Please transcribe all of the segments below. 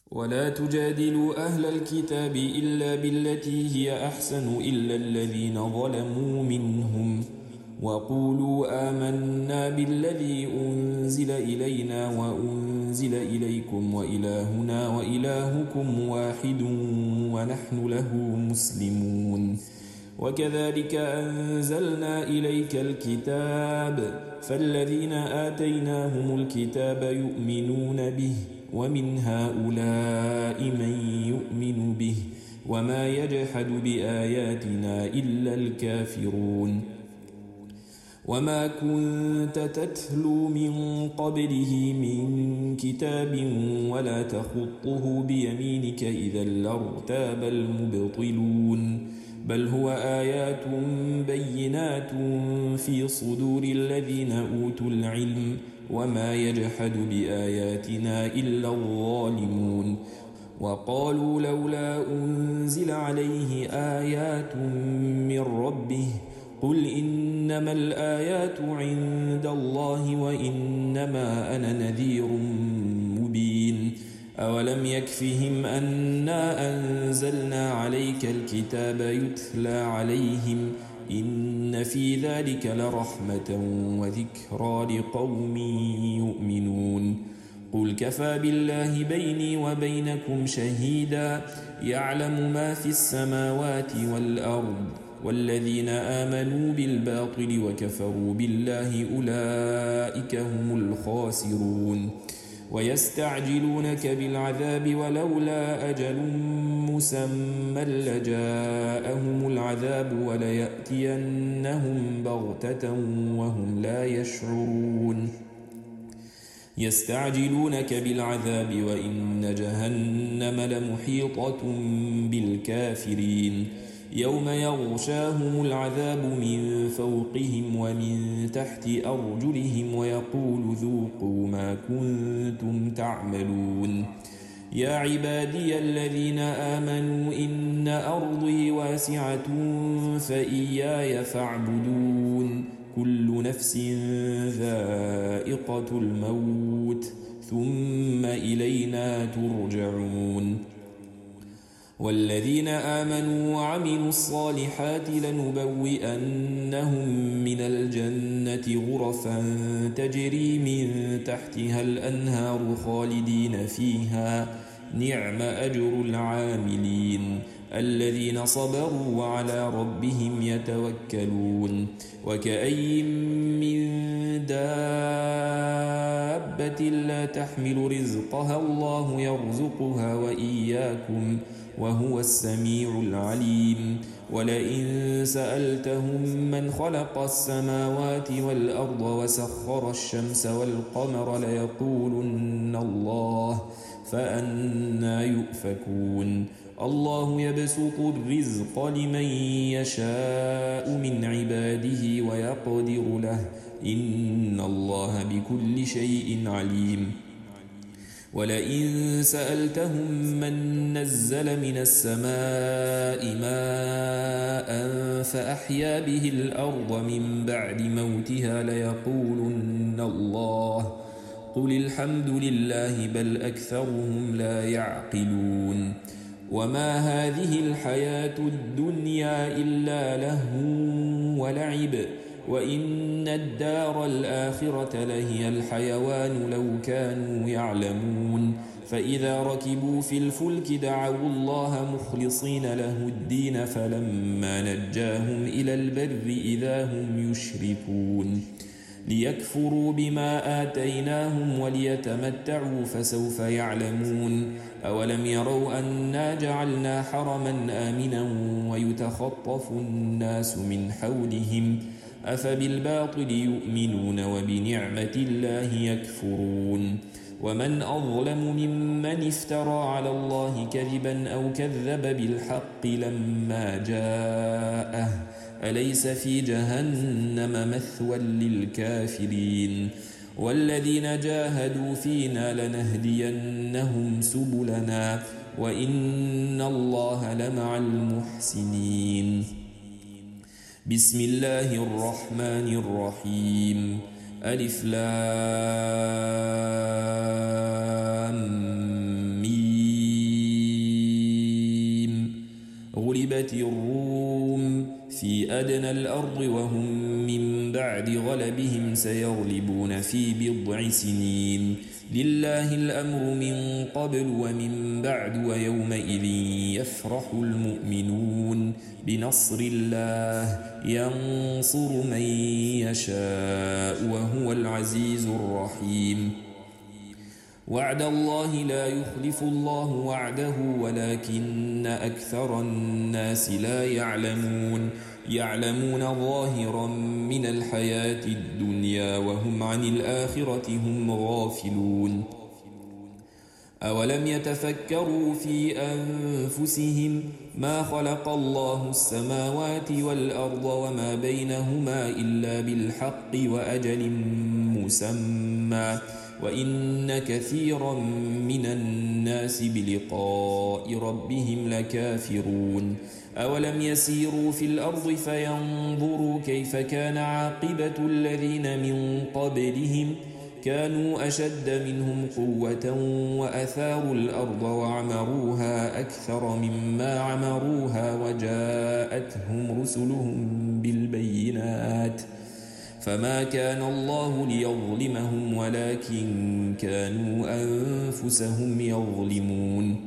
ولا تجادلوا أهل الكتاب إلا بالتي هي أحسن إلا الذين ظلموا منهم وقولوا آمنا بالذي أنزل إلينا وأنزل إليكم وإلهنا وإلهكم واحد ونحن له مسلمون وكذلك أنزلنا إليك الكتاب فالذين آتيناهم الكتاب يؤمنون به ومن هؤلاء من يؤمن به وما يجحد بآياتنا إلا الكافرون وما كنت تتلو من قبله من كتاب ولا تخطه بيمينك إذا لارتاب المبطلون بل هو آيات بينات في صدور الذين أوتوا العلم وما يجحد بآياتنا إلا الظالمون وقالوا لولا أنزل عليه آيات من ربه قل إنما الآيات عند الله وإنما أنا نذير مبين أولم يكفهم أنا أنزلنا عليك الكتاب يتلى عليهم إن في ذلك لرحمة وذكرى لقوم يؤمنون قل كفى بالله بيني وبينكم شهيدا يعلم ما في السماوات والأرض والذين آمنوا بالباطل وكفروا بالله أولئك هم الخاسرون ويستعجلونك بالعذاب ولولا أجل مسمى لجاءهم العذاب وليأتينهم بغتة وهم لا يشعرون يستعجلونك بالعذاب وإن جهنم لمحيطة بالكافرين يوم يغشاهم العذاب من فوقهم ومن تحت أرجلهم ويقول ذوقوا ما كنتم تعملون يا عبادي الذين آمنوا إن أرضي واسعة فإياي فاعبدون كل نفس ذائقة الموت ثم إلينا ترجعون والذين آمنوا وعملوا الصالحات لنبوئنهم من الجنة غرفا تجري من تحتها الأنهار خالدين فيها نعم أجر العاملين الذين صبروا وعلى ربهم يتوكلون وكأي من دابة لا تحمل رزقها الله يرزقها وإياكم وهو السميع العليم ولئن سألتهم من خلق السماوات والأرض وسخر الشمس والقمر ليقولن الله فأنى يؤفكون الله يبسط الرزق لمن يشاء من عباده ويقدر له إن الله بكل شيء عليم ولئن سألتهم من نزل من السماء ماء فأحيا به الأرض من بعد موتها ليقولن الله قل الحمد لله بل أكثرهم لا يعقلون وما هذه الحياة الدنيا إلا لهو ولعب وإن الدار الآخرة لهي الحيوان لو كانوا يعلمون فإذا ركبوا في الفلك دعوا الله مخلصين له الدين فلما نجاهم إلى البر إذا هم يشركون ليكفروا بما آتيناهم وليتمتعوا فسوف يعلمون أولم يروا أنا جعلنا حرما آمنا ويتخطف الناس من حولهم أفبالباطل يؤمنون وبنعمة الله يكفرون ومن أظلم ممن افترى على الله كذبا أو كذب بالحق لما جاءه أليس في جهنم مثوى للكافرين والذين جاهدوا فينا لنهدينهم سبلنا وإن الله لمع المحسنين بسم الله الرحمن الرحيم ألف لام ميم غلبت الروم في أدنى الأرض وهم من بعد غلبهم سيغلبون في بضع سنين لله الأمر من قبل ومن بعد ويومئذ يفرح المؤمنون بنصر الله ينصر من يشاء وهو العزيز الرحيم وعد الله لا يخلف الله وعده ولكن أكثر الناس لا يعلمون ظاهرا من الحياة الدنيا وهم عن الآخرة هم غافلون أولم يتفكروا في أنفسهم ما خلق الله السماوات والأرض وما بينهما إلا بالحق وأجل مسمى وإن كثيرا من الناس بلقاء ربهم لكافرون أولم يسيروا في الأرض فينظروا كيف كان عاقبة الذين من قبلهم كانوا أشد منهم قوة وأثاروا الأرض وعمروها أكثر مما عمروها وجاءتهم رسلهم بالبينات فما كان الله ليظلمهم ولكن كانوا أنفسهم يظلمون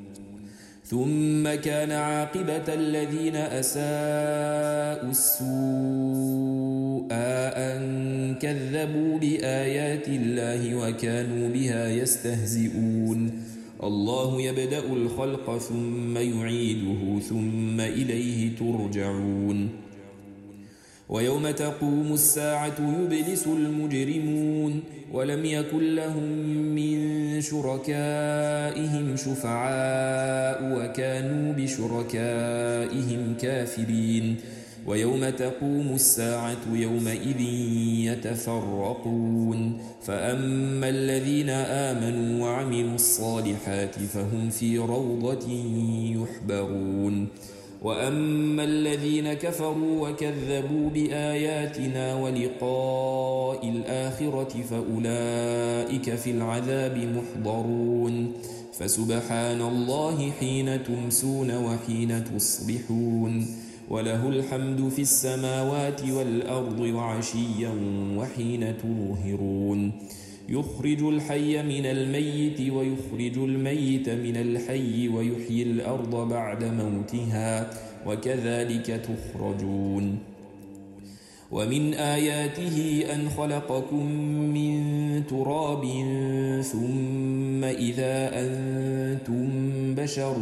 ثم كان عاقبة الذين أساءوا السوء أن كذبوا بآيات الله وكانوا بها يستهزئون الله يبدأ الخلق ثم يعيده ثم إليه ترجعون ويوم تقوم الساعة يبلس المجرمون ولم يكن لهم من شركائهم شفعاء وكانوا بشركائهم كافرين ويوم تقوم الساعة يومئذ يتفرقون فأما الذين آمنوا وعملوا الصالحات فهم في روضة يحبرون وأما الذين كفروا وكذبوا بآياتنا ولقاء الآخرة فأولئك في العذاب محضرون فسبحان الله حين تمسون وحين تصبحون وله الحمد في السماوات والأرض وعشيا وحين تظهرون يخرج الحي من الميت ويخرج الميت من الحي ويحيي الأرض بعد موتها وكذلك تخرجون ومن آياته أن خلقكم من تراب ثم إذا أنتم بشر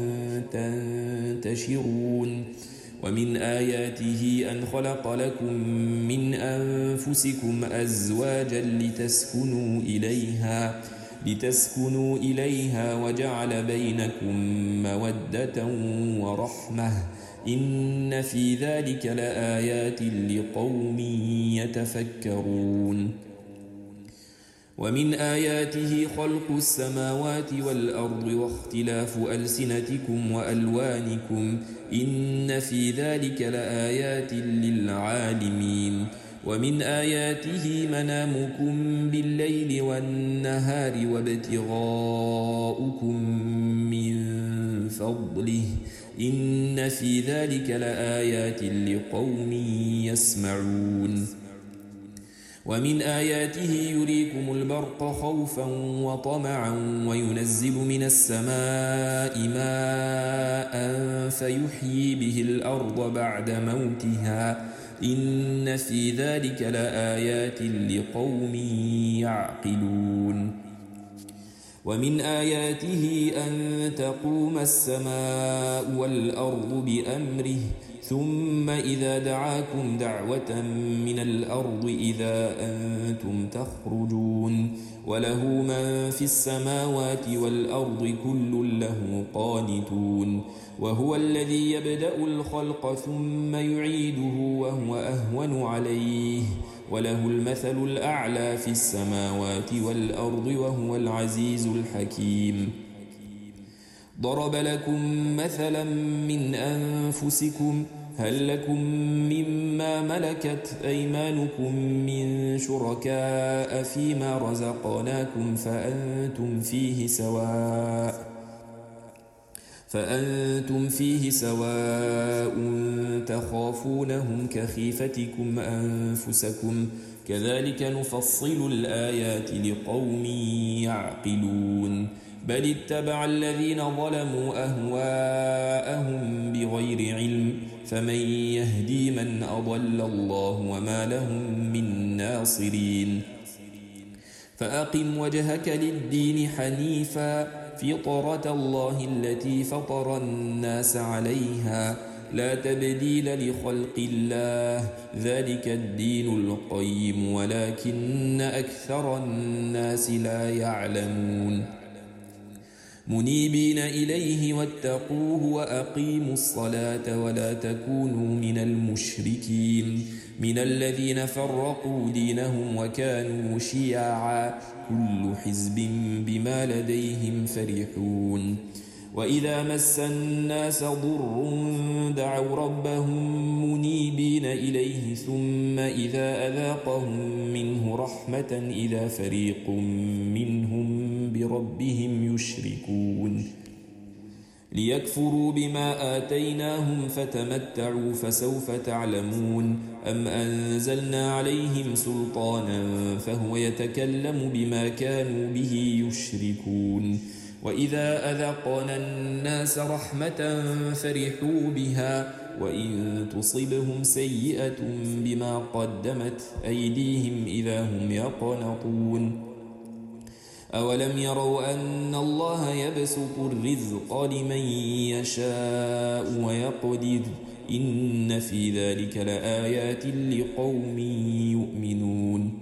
تنتشرون ومن آياته أن خلق لكم من أنفسكم أزواجا لتسكنوا إليها وجعل بينكم مودة ورحمة إن في ذلك لآيات لقوم يتفكرون ومن آياته خلق السماوات والأرض واختلاف ألسنتكم وألوانكم إن في ذلك لآيات للعالمين ومن آياته منامكم بالليل والنهار وابتغاؤكم من فضله إن في ذلك لآيات لقوم يسمعون ومن آياته يريكم البرق خوفا وطمعا وينزل من السماء ماء فيحيي به الأرض بعد موتها إن في ذلك لآيات لقوم يعقلون ومن آياته أن تقوم السماء والأرض بأمره ثم إذا دعاكم دعوة من الأرض إذا أنتم تخرجون وله من في السماوات والأرض كل له قانتون وهو الذي يبدأ الخلق ثم يعيده وهو أهون عليه وله المثل الأعلى في السماوات والأرض وهو العزيز الحكيم ضرب لكم مثلا من أنفسكم هل لكم مما ملكت أيمانكم من شركاء فيما فأنتم فيه سواء تخافونهم كخيفتكم أنفسكم كذلك نفصل الآيات لقوم يعقلون بل اتبع الذين ظلموا أهواءهم بغير علم فمن يهدي من أضل الله وما لهم من ناصرين فأقم وجهك للدين حنيفا فطرة الله التي فطر الناس عليها لا تبديل لخلق الله ذلك الدين القيم ولكن أكثر الناس لا يعلمون منيبين إليه واتقوه وأقيموا الصلاة ولا تكونوا من المشركين من الذين فرقوا دينهم وكانوا شيعا كل حزب بما لديهم فرحون وإذا مس الناس ضر دعوا ربهم منيبين إليه ثم إذا أذاقهم منه رحمة إذا فريق منهم بربهم يشركون ليكفروا بما آتيناهم فتمتعوا فسوف تعلمون أم أنزلنا عليهم سلطانا فهو يتكلم بما كانوا به يشركون وإذا أذقنا الناس رحمة فرحوا بها وإن تصبهم سيئة بما قدمت أيديهم إذا هم يقنطون أولم يروا أن الله يبسط الرزق لمن يشاء ويقدر إن في ذلك لآيات لقوم يؤمنون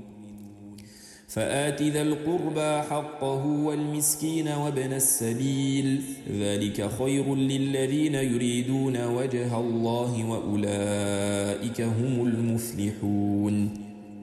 فآت ذا القربى حقه والمسكين وابن السبيل ذلك خير للذين يريدون وجه الله وأولئك هم المفلحون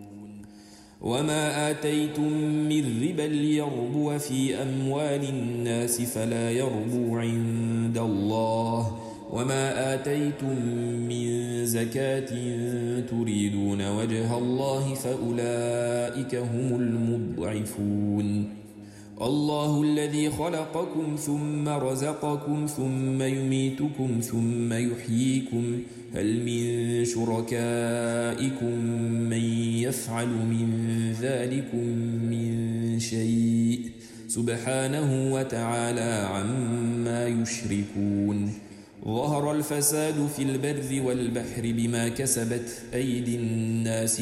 وما آتيتم من ربا ليربو في أموال الناس فلا يربو عند الله وما آتيتم من زكاة تريدون وجه الله فأولئك هم المضعفون الله الذي خلقكم ثم رزقكم ثم يميتكم ثم يحييكم هل من شركائكم من يفعل من ذلكم من شيء سبحانه وتعالى عما يشركون ظهر الفساد في البر والبحر بما كسبت أيدي الناس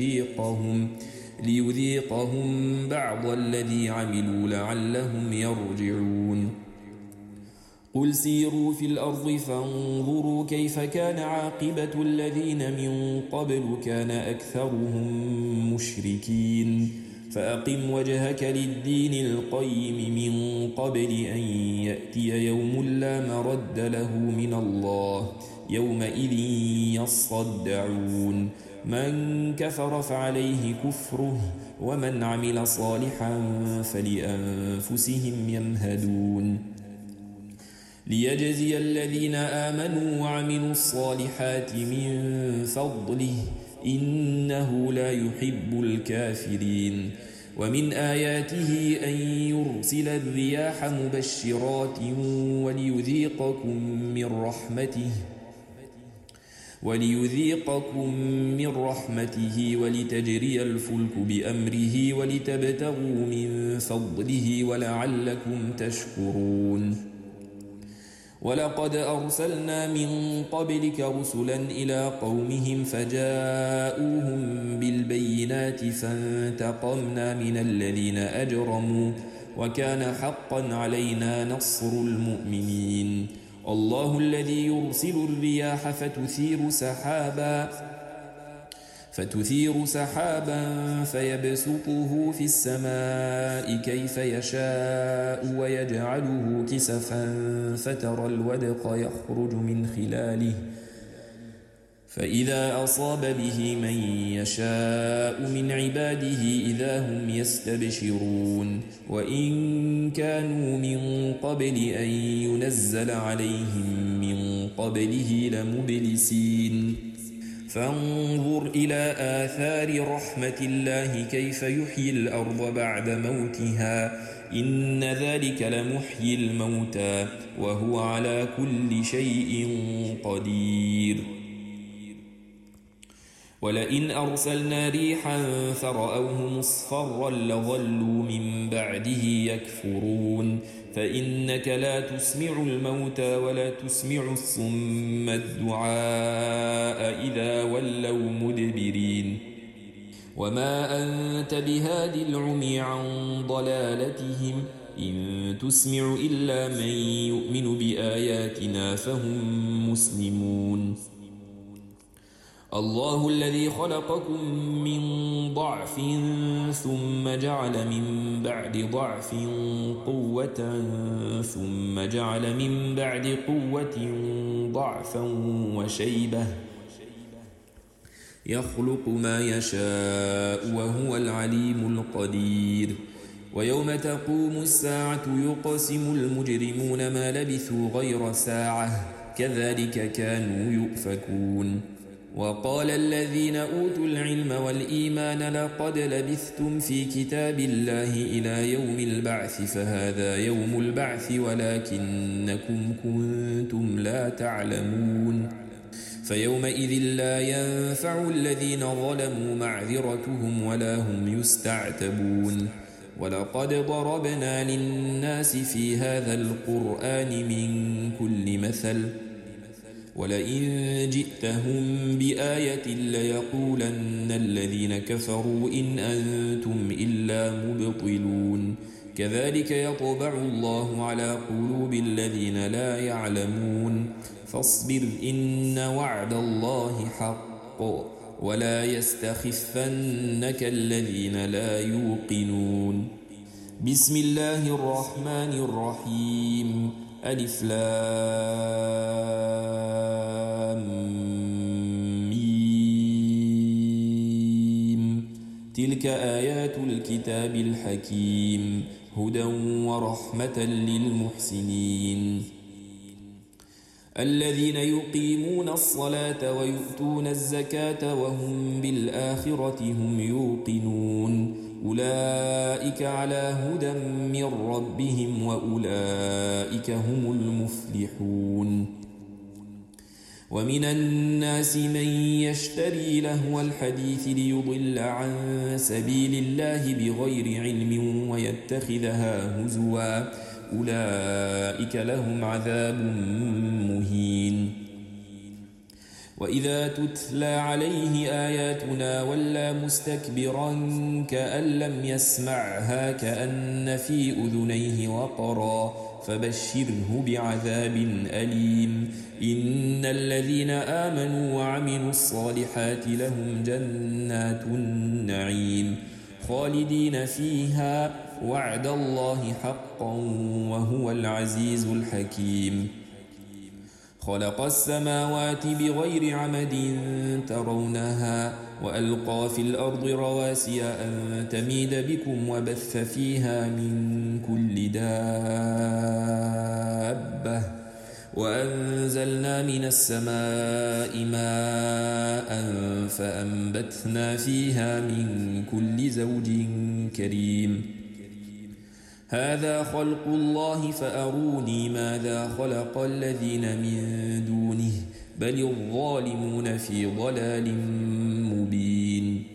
ليذيقهم بعض الذي عملوا لعلهم يرجعون قل سيروا في الأرض فانظروا كيف كان عاقبة الذين من قبل كان أكثرهم مشركين فأقم وجهك للدين القيم من قبل أن يأتي يوم لا مرد له من الله يومئذ يصدعون من كفر فعليه كفره ومن عمل صالحا فلأنفسهم يمهدون ليجزي الذين آمنوا وعملوا الصالحات من فضله إنه لا يحب الكافرين ومن آياته أن يرسل الرياح مبشرات وليذيقكم من رحمته ولتجري الفلك بأمره ولتبتغوا من فضله ولعلكم تشكرون ولقد أرسلنا من قبلك رسلا إلى قومهم فجاءوهم بالبينات فانتقمنا من الذين أجرموا وكان حقا علينا نصر المؤمنين الله الذي يرسل الرياح فتثير سحابا فيبسطه في السماء كيف يشاء ويجعله كسفا فترى الودق يخرج من خلاله فإذا أصاب به من يشاء من عباده إذا هم يستبشرون وإن كانوا من قبل أن ينزل عليهم من قبله لمبلسين فانظر إلى آثار رحمة الله كيف يحيي الأرض بعد موتها إن ذلك لمحيي الموتى وهو على كل شيء قدير ولئن أرسلنا ريحا فرأوه مصفرا لظلوا من بعده يكفرون فإنك لا تسمع الموتى ولا تسمع الصم الدعاء إذا ولوا مدبرين وما أنت بهاد العمي عن ضلالتهم إن تسمع إلا من يؤمن بآياتنا فهم مسلمون الله الذي خلقكم من ضعف ثم جعل من بعد ضعف قوة ثم جعل من بعد قوة ضعفا وشيبة يخلق ما يشاء وهو العليم القدير ويوم تقوم الساعة يقسم المجرمون ما لبثوا غير ساعة كذلك كانوا يؤفكون وقال الذين أوتوا العلم والإيمان لقد لبثتم في كتاب الله إلى يوم البعث فهذا يوم البعث ولكنكم كنتم لا تعلمون فيومئذ لا ينفع الذين ظلموا معذرتهم ولا هم يستعتبون ولقد ضربنا للناس في هذا القرآن من كل مثل ولئن جئتهم بآية ليقولن الذين كفروا إن أنتم إلا مبطلون كذلك يطبع الله على قلوب الذين لا يعلمون فاصبر إن وعد الله حق ولا يستخفنك الذين لا يوقنون بسم الله الرحمن الرحيم ألف لام ميم تلك آيات الكتاب الحكيم هدى ورحمة للمحسنين الذين يقيمون الصلاة ويؤتون الزكاة وهم بالآخرة هم يوقنون أولئك على هدى من ربهم وأولئك هم المفلحون ومن الناس من يشتري لهو الحديث ليضل عن سبيل الله بغير علم ويتخذها هزوا أولئك لهم عذاب مهين وإذا تتلى عليه آياتنا ولى مستكبرا كأن لم يسمعها كأن في أذنيه وقرا فبشره بعذاب أليم إن الذين آمنوا وعملوا الصالحات لهم جنات النعيم خالدين فيها وعد الله حقا وهو العزيز الحكيم خلق السماوات بغير عمد ترونها وألقى في الأرض رواسي أن تميد بكم وبث فيها من كل دابة وأنزلنا من السماء ماء فأنبتنا فيها من كل زوج كريم هذا خلق الله فأروني ماذا خلق الذين من دونه بل الظالمون في ضلال مبين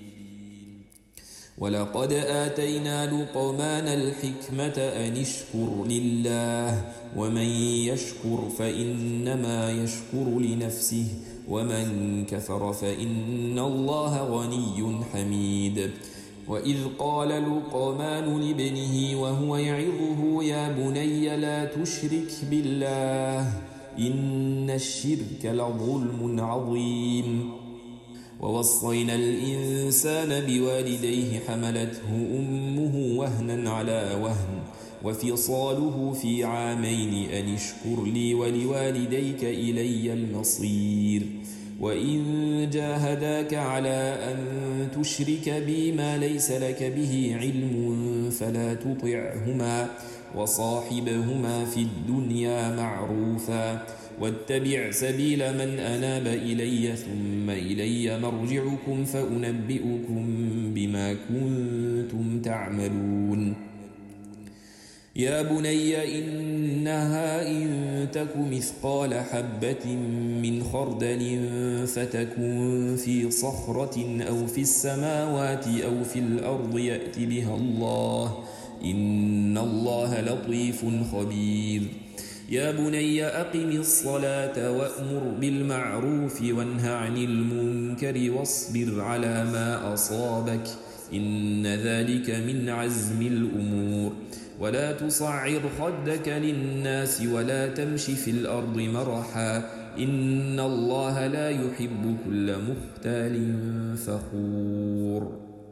ولقد آتينا لقمان الحكمة أن اشكر لله ومن يشكر فإنما يشكر لنفسه ومن كفر فإن الله غني حميد وإذ قال لقمان لابنه وهو يعظه يا بني لا تشرك بالله إن الشرك لظلم عظيم ووصينا الإنسان بوالديه حملته أمه وهنا على وهن وفصاله في عامين أن اشكر لي ولوالديك إلي المصير وإن جاهداك على أن تشرك بي ما ليس لك به علم فلا تطعهما وصاحبهما في الدنيا معروفا واتبع سبيل من أناب إلي ثم إلي مرجعكم فأنبئكم بما كنتم تعملون يا بني إنها إن تك مثقال حبة من خردل فتكن في صخرة أو في السماوات أو في الأرض يأت بها الله إن الله لطيف خبير يا بني أقم الصلاة وأمر بالمعروف وانه عن المنكر واصبر على ما أصابك إن ذلك من عزم الأمور ولا تصعر خدك للناس ولا تمش في الأرض مرحا إن الله لا يحب كل مختال فخور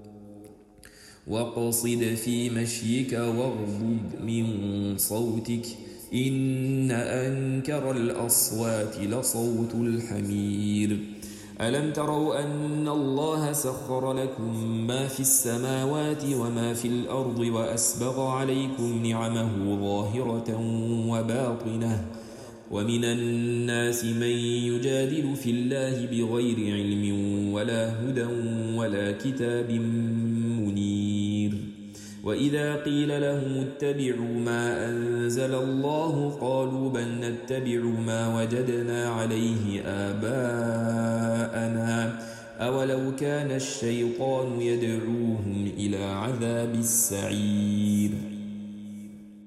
واقصد في مشيك واغضض من صوتك إن أنكر الأصوات لصوت الحمير ألم تروا أن الله سخر لكم ما في السماوات وما في الأرض وأسبغ عليكم نعمه ظاهرة وباطنة ومن الناس من يجادل في الله بغير علم ولا هدى ولا كتاب منير وإذا قيل لهم اتبعوا ما أنزل الله قالوا بل نتبع ما وجدنا عليه آباءنا أولو كان الشيطان يدعوهم إلى عذاب السعير